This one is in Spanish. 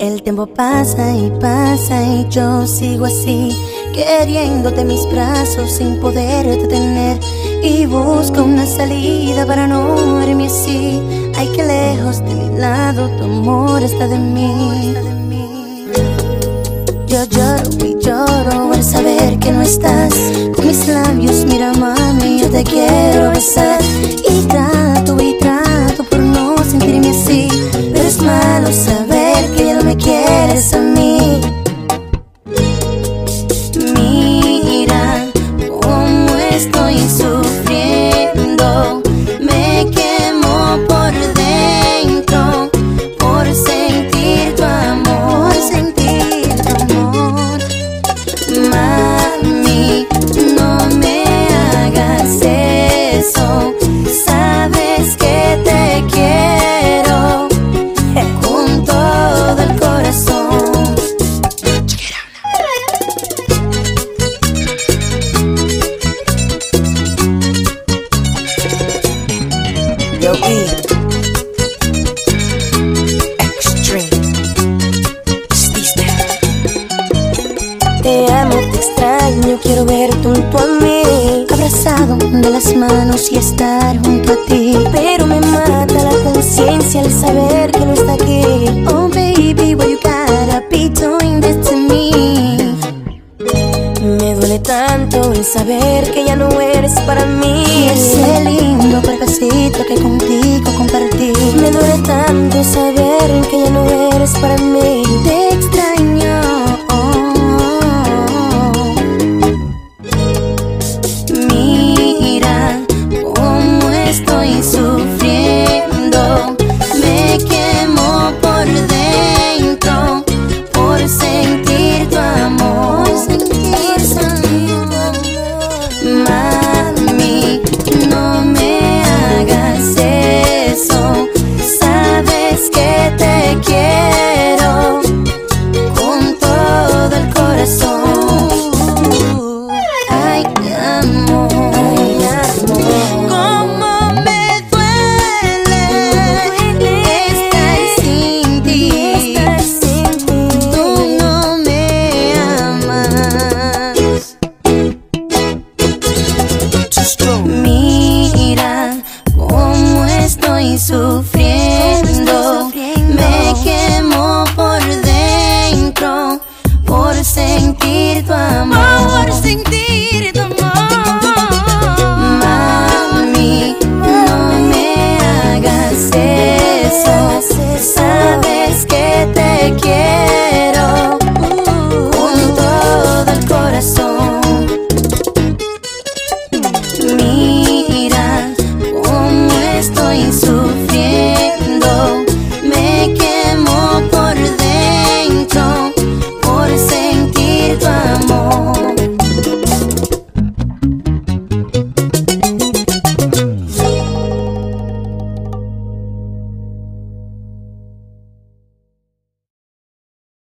El tiempo pasa y yo sigo así, queriéndote en mis brazos sin poderte tener. Y busco una salida para no verme así. Ay, que lejos de mi lado tu amor está de mí. Yo lloro y lloro al saber que no estás. Con mis labios, mira mami, yo te quiero besar. Y trato por no sentirme así, pero es malo saber que ya no me quieres a mí. Mira cómo estoy sufriendo, me quemo por dentro por sentir tu amor, Mami, no me hagas eso, sabes que te quiero con todo el corazón. Yo, E. Extreme. Te amo, te extraño, quiero verte junto a mí, abrazado de las manos y estar junto a ti. Pero me mata la conciencia al saber que no está aquí. Oh baby, why you gotta be doing this to me? Me duele tanto el saber que ya no eres para mí. Y ese lindo cuerpecito que contigo compartí. Me duele tanto saber que ya no eres para mí. Te extraño. Mira cómo estoy sufriendo, me quemo por dentro por sentir tu amor, Mami, no me hagas eso,